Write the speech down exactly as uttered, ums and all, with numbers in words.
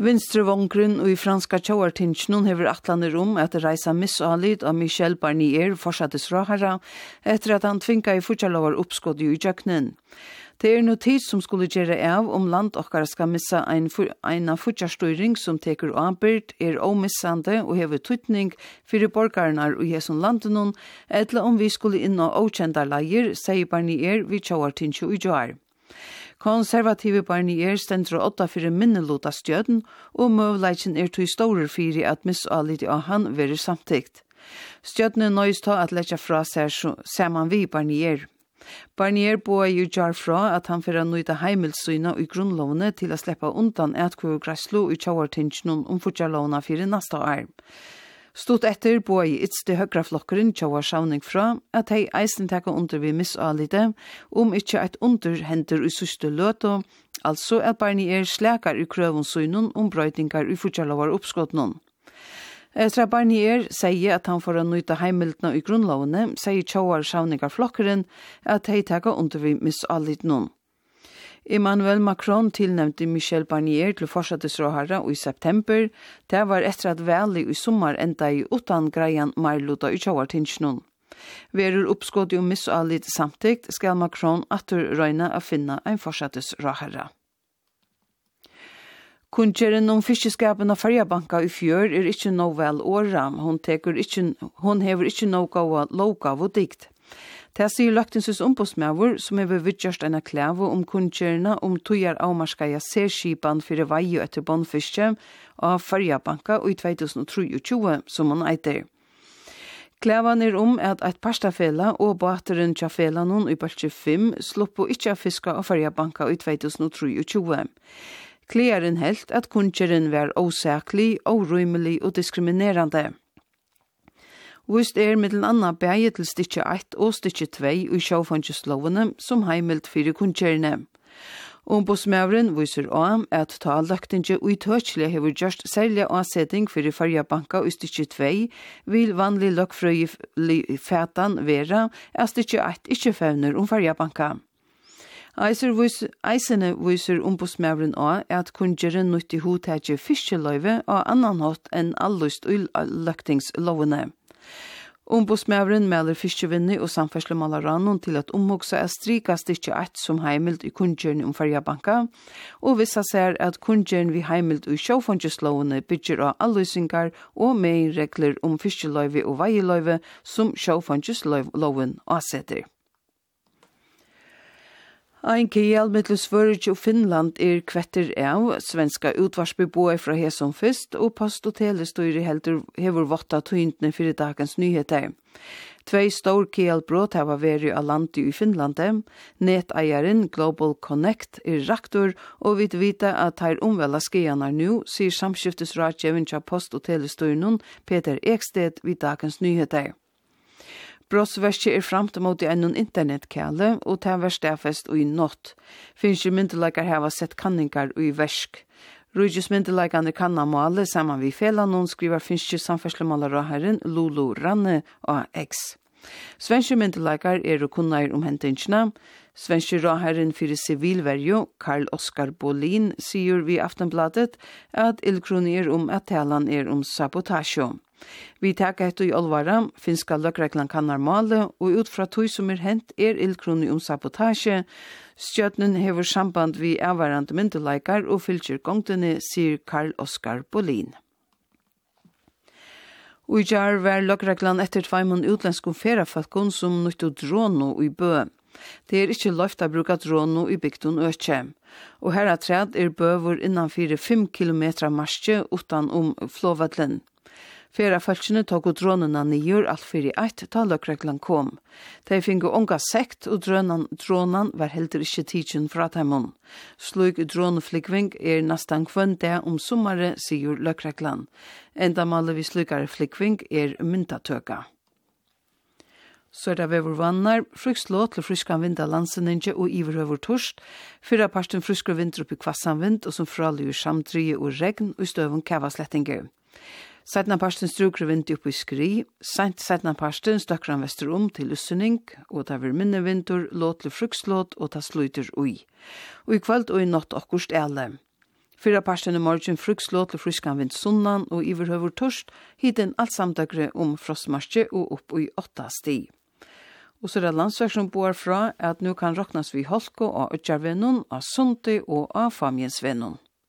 Venstrevångren og i franska tjóartinsjon hever atlaner om at reisa missalit av Michel Barnier fortsattes råherra etter at han tvinka i futjarlovar oppskåd i utjøknen. Det er notis som skulle gjøre av om land okkar skal missa ein, ein futjarstøyring som teker avbyrd, er omissande og hever tutning fyrir borgarnar og jesun landenon, eller om vi skulle inna okjendar leier, sier Barnier vi tjóartinsjo i joar. Konservative Barnier stendur åtta fyrir minnelota stjøden, og møvleikjen er tog store fyrir at missalit av han verir samtikt. Stjødene nøys ta at letja fra seg saman vi Barnier. Barnier boi jo jar fra at han fyrir nøyta heimilssyna i grunnlovene til å sleppa undan etkvøy græslo i tjauartinsjonen om futjarlovna fyrir nasta år. Stort etter boi itste høgraflokkeren tjauar sjavning fra at hei eisen teka under vi missalite om ikkje eit underhenter i syste løto, altså at Barnier slækar i krøvunsynen om brøytingar i futjarlovar oppskåttnon. Etter at Barnier sier at han får nøyta heimildna i grunnlovene, sier tjauar sjavningar flokkeren at hei teka under vi missalite. Emmanuel Macron tilnæmte Michel Barnier til forsattesråherra i september. Det var etter at veli i sommar enda i utan greian marluta i tjauartinsjonen. Verur oppskåd jo missalit samtikt skal Macron atur røyna å finna ein forsattesråherra. Kunngjeren om fiskeskapen av Ferjabanka i fjør er ikkje no vel åra. Hun, hun hever ikkje no gaua lovgav og dikt. Det sier Løgtingsens ombudsmæver som hever vidgjørst en klave om kunngjørende om togjar avmarskaja serskipan fyrir veie etter bondfiske av Ferjabanka i tjugohundratjugotre, som han eiter. Klavan er om at eit pastafela og bateren tjafelanon i Bølge fem sluppo ikkje av fiska av Ferjabanka i tjugohundratjugotre. Klearen helt at kunngjøren var osaklig, orymelig og diskriminerande. Vist er middelen anna bæge til stikje ett og stikje två i sjåfondslovene som heimilt fyrir kunngjørende. Ombudsmævren viser også at ta løgtinge uitøtslig hever gjørst særlig avsetting fyrir Ferjabanka i stikje två vil vanlig løgfrøy fætan vera at stikje ett ikkje fevner om Ferjabanka. Eisene viser ombudsmævren også at kunngjøren nytti hodtetje fiskeløyve og annan hatt enn allust løgtingslovene. Ombudsmævren melder fiskevinni og samferdslemalarannon til at omhugsa er strika stikje ett som heimild i kunngjørni om Ferjabanka, og vissa ser at kunngjørni vi heimild i sjåfondslovene bygger av allysingar og meinregler om fiskeløyve og veieløyve som sjåfondsloven avsetter. Ein kiel mittel Sverige og Finland er kvetter av svenska utvarsbeboer fra Hesom fyrst, og Post- og telestyre heldur hever votta tøyntene fyrir dagens nyheter. Tvei stor kielbrot hava veri av landet i Finlande. Neteieren Global Connect er raktor, og vi vita at her omvela skianar nu, sier samskiftesrådgjevin til Post- og telestyren Peter Eksted vid dagens nyheter. Brottsverket er framt mot i en internetkæle, og det var stafest og i nått. Finns jo myndelager hava sett kanningar og i versk. Rujus myndelagerne kanna male saman vi felanon, skriver finns jo samferdslemalaraherren Lulu Ranne og X. Svenske myndelager er og kunnar om hentingene. Svenske raherren fyrir civilverjo, Karl Oskar Bolin, sier vi Aftenbladet at illkroni er om at talan er om sabotasje. Vi takker etter i olvara, finska løkreglan kannar male, og ut fra tog som er hent er illkroni om sabotasje. Stjøtnen hever samband vi avvarande myndelager og fylkjer gongtene, sier Karl Oskar Bolin. Og i jar var løkreglan etter tveimund utlenskum ferafolkon som nytto drono i bø. Det er ikke løft å bruke drono i bygden økje. Og her er træd er bøver innanfyr fem kilometer marskje utan om flåvadlen. Fera falskene tog og dronene nyer alt fyrir eit ta løkreglan kom. De fingo onga sekt og dronan, dronan var heldur ikkje tidsen fra tæmon. Slug droneflikving er nastan kvønde om sommare, sier løkreglan. Enda male vi slugare flikving er myntatøka. Så er det vever vannar, frukslå til fryskan vind av landseninje og iverhøver torst, fyrra parsten fruskre vinter oppi kvassan vind og som fralig samtrye og regn og støvun kavaslettinger. Seitna parsten strukre vind oppi skri, sent seitna parsten støkran vester om til lussening, og det er minne vinter, låt til frukslåt og ta sluiter ui. Og i kveld og i natt okkurst ele. Fyra parsten i morgen frukslå til fryskan vind sunnan og iverhøver torst, hiten alt samdagre om frostmarsje og opp i åtta sti. Og så er det landsverk som boar fra at nu kan råknas vi holko og utjarvenon av Sunti og av Famjensvenon.